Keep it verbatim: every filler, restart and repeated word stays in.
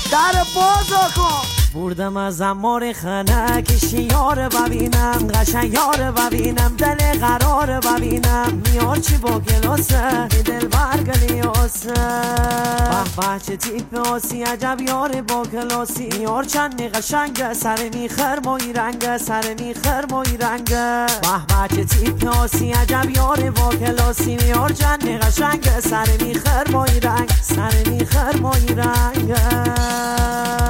در بازا کن. بردم از امار خنک شیاره ببینم، قشنگ یاره ببینم، دل قراره ببینم، میار چی با گلاسه دل برگلیاسه. به به چه تیپ آسی عجب یاره با کلاسی، میار چند قشنگه سر میخر مایی رنگه سر میخر مایی رنگه. به به چه تیپ آسی عجب یاره با کلاسی، میار چند قشنگه سر میخر مایی رنگ سر میخر مایی رنگه.